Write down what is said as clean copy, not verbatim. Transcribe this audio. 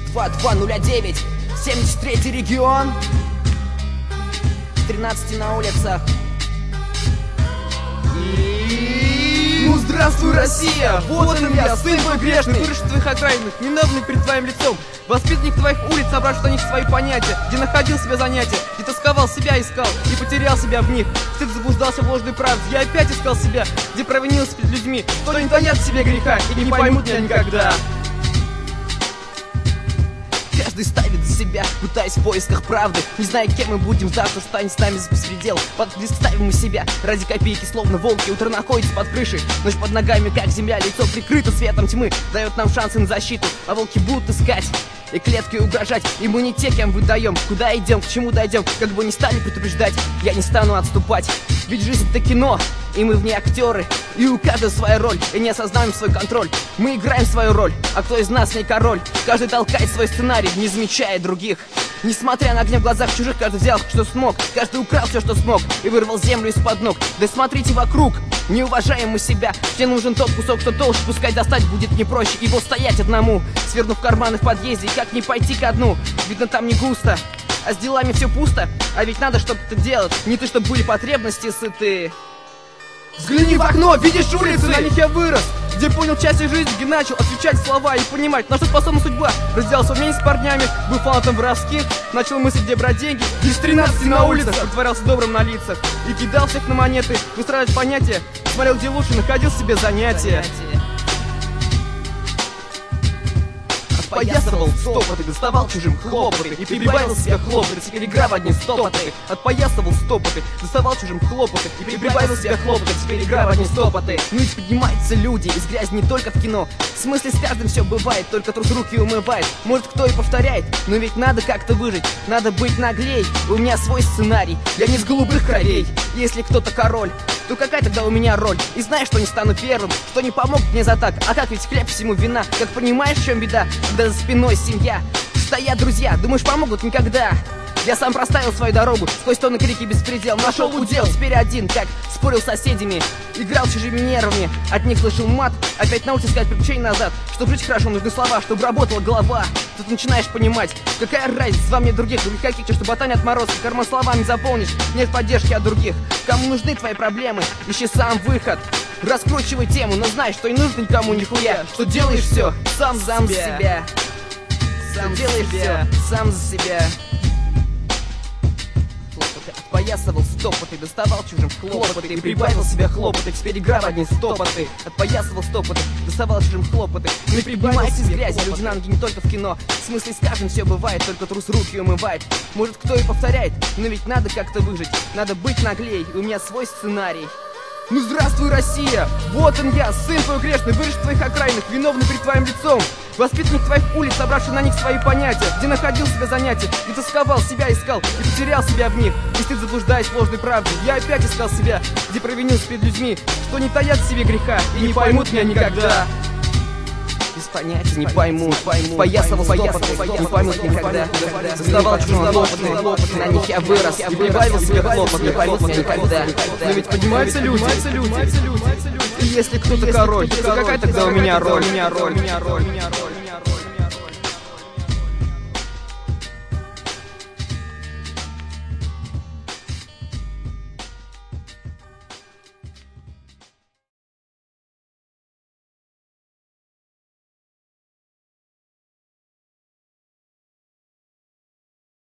2209, 73-й регион, 13 на улицах. Ну здравствуй, Россия! Вот он я, сын твой грешный, выросший в твоих окраинах, ненавидный перед твоим лицом. Воспитанник твоих улиц, собравший на них свои понятия, где находил себе занятия, где тосковал, себя искал и потерял себя в них. Стыд заблуждался в ложной правде, я опять искал себя, где провинился перед людьми, что не таят в себе греха и не поймут меня никогда. Каждый ставит за себя, пытаясь в поисках правды. Не зная, кем мы будем завтра, станет с нами за беспредел. Под риск ставим мы себя ради копейки, словно волки. Утро находится под крышей, ночь под ногами, как земля. Лицо прикрыто светом тьмы, дает нам шансы на защиту. А волки будут искать и клеткой угрожать. И мы не те, кем выдаем. Куда идем, к чему дойдем, как бы ни стали предупреждать, я не стану отступать. Ведь жизнь это кино, и мы в ней актеры. И у каждого своя роль, и не осознаем свой контроль. Мы играем свою роль, а кто из нас не король? Каждый толкает свой сценарий, не замечая других. Несмотря на гнев в глазах чужих, каждый взял, что смог. Каждый украл все, что смог, и вырвал землю из-под ног. Да смотрите вокруг, не уважаем мы себя. Мне нужен тот кусок, что толще, пускай достать будет не проще. Его стоять одному, свернув карманы в подъезде. И как не пойти ко дну, видно там не густо, а с делами все пусто. А ведь надо что-то делать, не ты, чтобы были потребности сыты. Взгляни в окно, видишь улицы, на них я вырос, где понял часть жизни, где начал отвечать слова и понимать, на что способна судьба. Разделался вместе с парнями, был фанатом воровских, начал мыслить, где брать деньги. Из 13 на улицах притворялся добрым на лицах и кидал всех на монеты, выстраивать понятия, смотрел, где лучше, находил себе занятия. Отпоясывал стопоты, доставал чужим хлопоты и прибавил себе хлопоты, теперь игра в одни стопоты. Отпоясывал стопоты, доставал чужим хлопоты и прибавил себе хлопоты, теперь игра в одни стопоты. Ну ведь поднимаются люди из грязи не только в кино. В смысле с каждым все бывает, только трус руки умывает. Может кто и повторяет, но ведь надо как-то выжить, надо быть наглей. У меня свой сценарий, я не с голубых кровей. Если кто-то король, то какая тогда у меня роль? И знаешь, что не стану первым, что не помог мне за так. А как ведь хлеб всему вина? Как понимаешь, в чем беда, когда за спиной семья? Стоят друзья, думаешь, помогут никогда? Я сам проставил свою дорогу, сквозь тонны крики беспредел. Нашел удел, теперь один, как спорил с соседями, играл чужими нервами, от них слышал мат. Опять научился искать приключений назад. Чтоб жить хорошо, нужны слова, чтобы работала голова. Тут начинаешь понимать, какая разница во мне других каких, что ботань отморозка, карман словами заполнишь. Нет поддержки от других. Кому нужны твои проблемы, ищи сам выход. Раскручивай тему, но знай, что не нужно никому нихуя. Что делаешь все сам за себя. Сам делаешь все сам за себя. Отпоясывал стопоты, доставал чужим хлопоты и прибавил себе хлопоты, теперь игра в одни стопоты. Отпоясывал стопоты, доставал чужим хлопоты. Не прибивайся из грязи, люди на ноги не только в кино. В смысле с каждым все бывает, только трус руки умывает. Может кто и повторяет, но ведь надо как-то выжить, надо быть наглей, у меня свой сценарий. Ну здравствуй, Россия! Вот он я, сын твой грешный, выросший в твоих окраинах, виновный перед твоим лицом. Воспитанник твоих улиц, собравший на них свои понятия, где находил себе занятия, и тосковал, себя искал, и потерял себя в них. И стыд заблуждаясь в ложной правде, я опять искал себя, где провинился перед людьми, что не таят в себе греха и не поймут меня никогда. Без понятия не поймут, поясывал стопоты, не поймут никогда. Доставал чужим хлопоты, на них я вырос, и прибавил себе хлопот, не поймут меня никогда. Но ведь поднимаются люди, и если кто-то король, то какая тогда у меня роль?